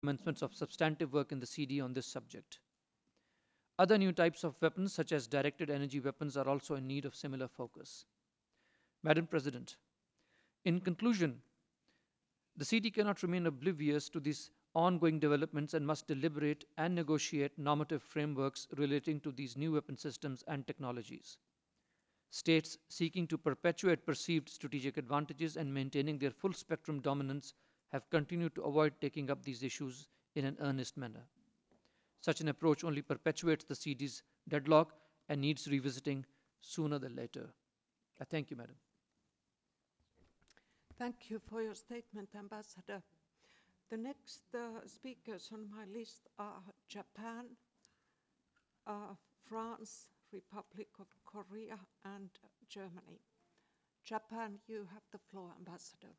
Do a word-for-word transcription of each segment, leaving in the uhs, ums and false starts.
commencements of substantive work in the C D on this subject. Other new types of weapons, such as directed energy weapons, are also in need of similar focus. Madam President, in conclusion, the C D cannot remain oblivious to these ongoing developments and must deliberate and negotiate normative frameworks relating to these new weapon systems and technologies. States seeking to perpetuate perceived strategic advantages and maintaining their full spectrum dominance have continued to avoid taking up these issues in an earnest manner. Such an approach only perpetuates the C D's deadlock and needs revisiting sooner than later. I thank you, Madam. Thank you for your statement, Ambassador. The next uh, speakers on my list are Japan, uh, France, Republic of Korea, and Germany. Japan, you have the floor, Ambassador.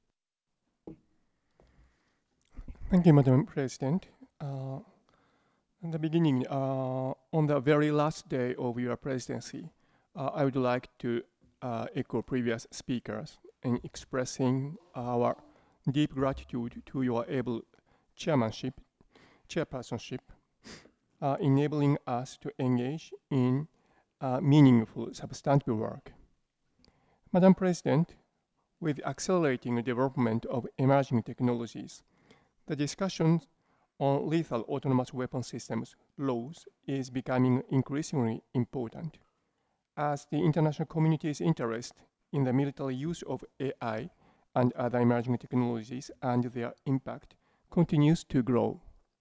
Thank you, Madam President. Uh, in the beginning, uh, on the very last day of your presidency, uh, I would like to uh, echo previous speakers in expressing our deep gratitude to your able chairmanship, chairpersonship, uh, enabling us to engage in uh, meaningful substantive work. Madam President, with accelerating development of emerging technologies, the discussion on lethal autonomous weapon systems laws is becoming increasingly important as the international community's interest in the military use of A I and other emerging technologies and their impact continues to grow.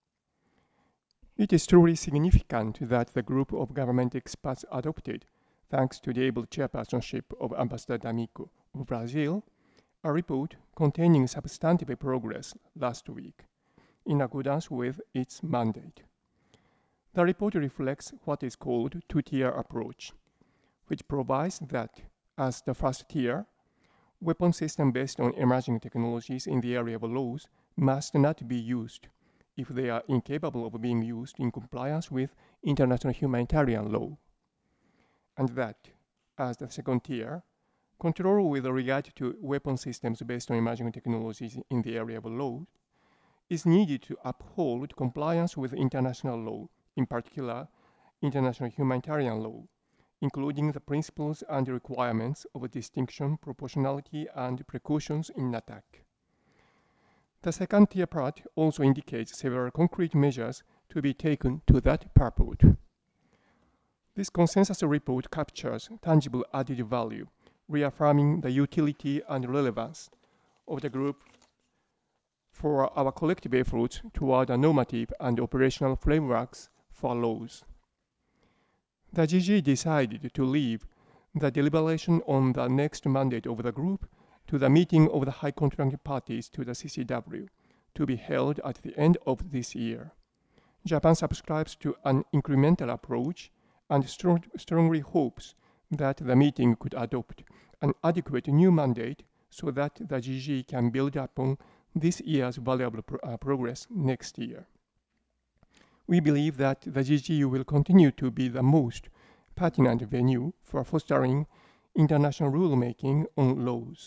It is truly significant that the group of government experts adopted, thanks to the able chairpersonship of Ambassador D'Amico of Brazil, a report containing substantive progress last week, in accordance with its mandate. The report reflects what is called two-tier approach, which provides that, as the first tier, weapon systems based on emerging technologies in the area of laws must not be used if they are incapable of being used in compliance with international humanitarian law. And that, as the second tier, control with regard to weapon systems based on emerging technologies in the area of law is needed to uphold compliance with international law, in particular international humanitarian law, including the principles and requirements of distinction, proportionality, and precautions in attack. The second tier part also indicates several concrete measures to be taken to that purport. This consensus report captures tangible added value, reaffirming the utility and relevance of the group for our collective efforts toward a normative and operational frameworks for laws. The G G decided to leave the deliberation on the next mandate of the group to the meeting of the high contracting parties to the C C W, to be held at the end of this year. Japan subscribes to an incremental approach and strong, strongly hopes that the meeting could adopt an adequate new mandate so that the G G can build upon this year's valuable pro uh, progress next year. We believe that the G G will continue to be the most pertinent venue for fostering international rulemaking on laws.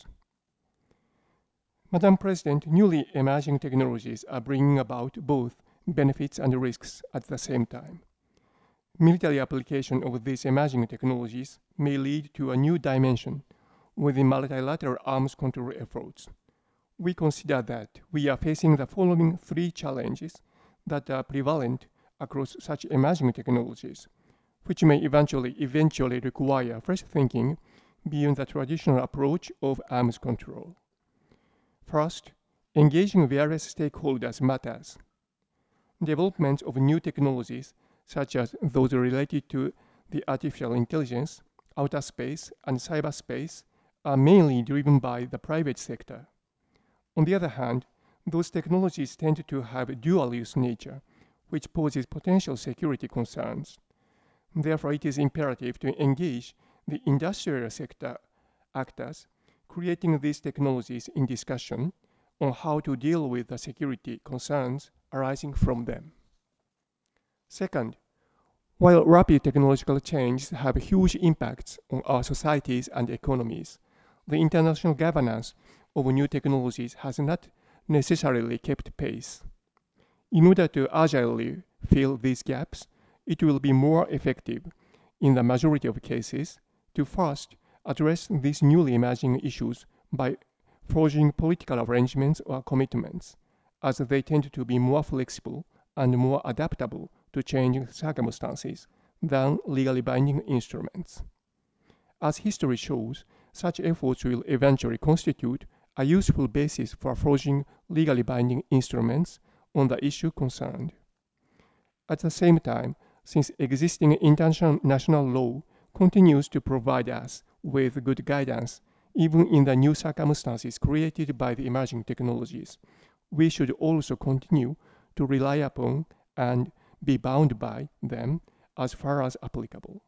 Madam President, newly emerging technologies are bringing about both benefits and risks at the same time. Military application of these emerging technologies may lead to a new dimension within multilateral arms control efforts. We consider that we are facing the following three challenges that are prevalent across such emerging technologies, which may eventually eventually require fresh thinking beyond the traditional approach of arms control. First, engaging various stakeholders matters. Development of new technologies, such as those related to the artificial intelligence, outer space, and cyberspace, are mainly driven by the private sector. On the other hand, those technologies tend to have dual-use nature, which poses potential security concerns. Therefore, it is imperative to engage the industrial sector actors, creating these technologies in discussion on how to deal with the security concerns arising from them. Second, while rapid technological changes have huge impacts on our societies and economies, the international governance of new technologies has not necessarily kept pace. In order to agilely fill these gaps, it will be more effective, in the majority of cases, to first address these newly emerging issues by forging political arrangements or commitments, as they tend to be more flexible and more adaptable to changing circumstances than legally binding instruments. As history shows, such efforts will eventually constitute a useful basis for forging legally binding instruments on the issue concerned. At the same time, since existing international law continues to provide us with good guidance, even in the new circumstances created by the emerging technologies, we should also continue to rely upon and be bound by them as far as applicable.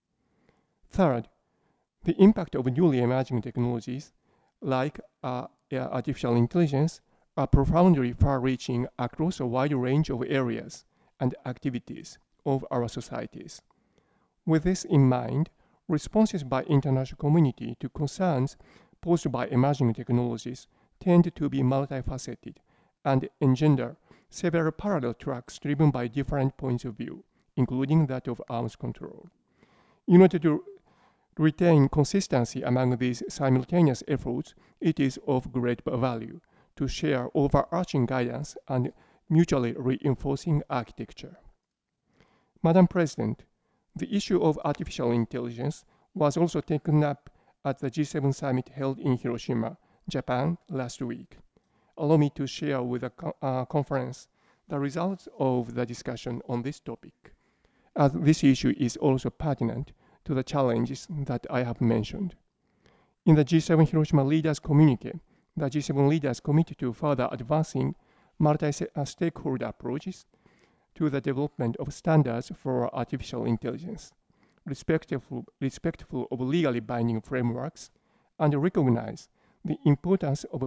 Third, the impact of newly emerging technologies, like uh, artificial intelligence, are profoundly far-reaching across a wide range of areas and activities of our societies. With this in mind, responses by international community to concerns posed by emerging technologies tend to be multifaceted and engender several parallel tracks driven by different points of view, including that of arms control. In order to retain consistency among these simultaneous efforts, it is of great value to share overarching guidance and mutually reinforcing architecture. Madam President, the issue of artificial intelligence was also taken up at the G seven summit held in Hiroshima, Japan, last week. Allow me to share with the co- uh, conference the results of the discussion on this topic, as this issue is also pertinent to the challenges that I have mentioned. In the G seven Hiroshima Leaders Communique, the G seven leaders committed to further advancing multi-stakeholder approaches to the development of standards for artificial intelligence, respectful, respectful of legally binding frameworks, and recognize the importance of